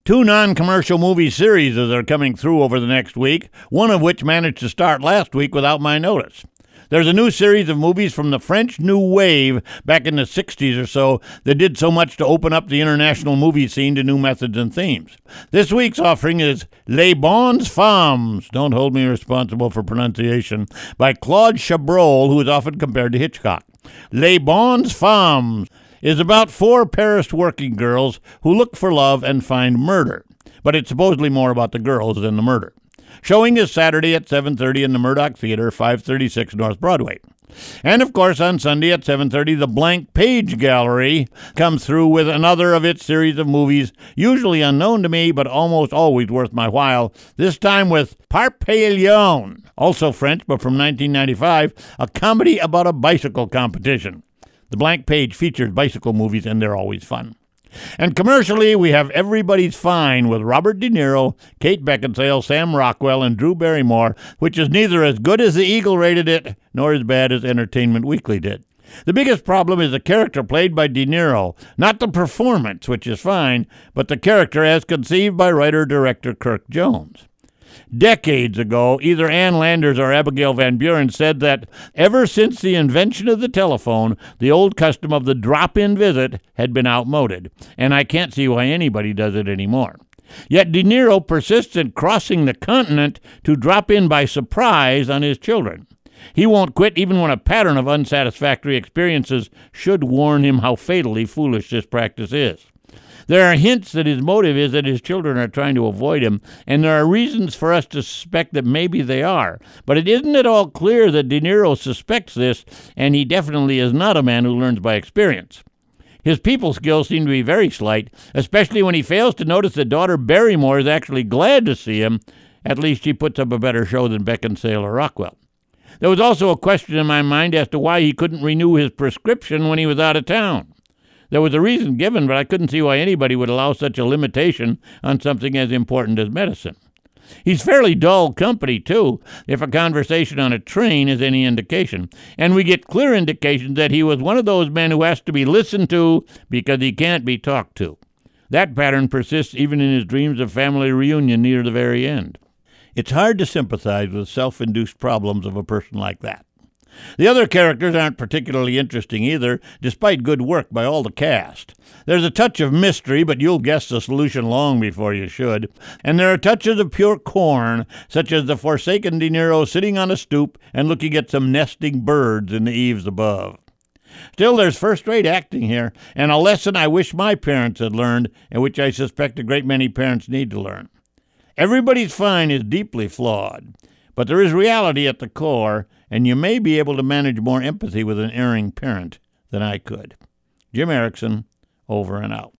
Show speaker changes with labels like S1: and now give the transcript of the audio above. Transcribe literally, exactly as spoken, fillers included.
S1: Two non-commercial movie series are coming through over the next week, one of which managed to start last week without my notice. There's a new series of movies from the French New Wave back in the sixties or so that did so much to open up the international movie scene to new methods and themes. This week's offering is Les Bonnes Femmes, don't hold me responsible for pronunciation, by Claude Chabrol, who is often compared to Hitchcock. Les Bonnes Femmes is about four Paris working girls who look for love and find murder, but it's supposedly more about the girls than the murder. Showing is Saturday at seven thirty in the Murdoch Theater, five thirty-six North Broadway. And, of course, on Sunday at seven thirty, the Blank Page Gallery comes through with another of its series of movies, usually unknown to me, but almost always worth my while, this time with Parpaillon, also French, but from nineteen ninety-five, a comedy about a bicycle competition. The Blank Page features bicycle movies, and they're always fun. And commercially, we have Everybody's Fine with Robert De Niro, Kate Beckinsale, Sam Rockwell, and Drew Barrymore, which is neither as good as the Eagle rated it, nor as bad as Entertainment Weekly did. The biggest problem is the character played by De Niro, not the performance, which is fine, but the character as conceived by writer-director Kirk Jones. Decades ago, either Ann Landers or Abigail Van Buren said that ever since the invention of the telephone, the old custom of the drop-in visit had been outmoded, and I can't see why anybody does it anymore. Yet De Niro persists in crossing the continent to drop in by surprise on his children. He won't quit even when a pattern of unsatisfactory experiences should warn him how fatally foolish this practice is. There are hints that his motive is that his children are trying to avoid him, and there are reasons for us to suspect that maybe they are. But it isn't at all clear that De Niro suspects this, and he definitely is not a man who learns by experience. His people skills seem to be very slight, especially when he fails to notice that daughter Barrymore is actually glad to see him. At least she puts up a better show than Beckinsale or Rockwell. There was also a question in my mind as to why he couldn't renew his prescription when he was out of town. There was a reason given, but I couldn't see why anybody would allow such a limitation on something as important as medicine. He's fairly dull company, too, if a conversation on a train is any indication, and we get clear indications that he was one of those men who has to be listened to because he can't be talked to. That pattern persists even in his dreams of family reunion near the very end. It's hard to sympathize with self-induced problems of a person like that. The other characters aren't particularly interesting either, despite good work by all the cast. There's a touch of mystery, but you'll guess the solution long before you should. And there are touches of pure corn, such as the forsaken De Niro sitting on a stoop and looking at some nesting birds in the eaves above. Still, there's first-rate acting here, and a lesson I wish my parents had learned, and which I suspect a great many parents need to learn. Everybody's Fine is deeply flawed, but there is reality at the core, and you may be able to manage more empathy with an erring parent than I could. Jim Erickson, over and out.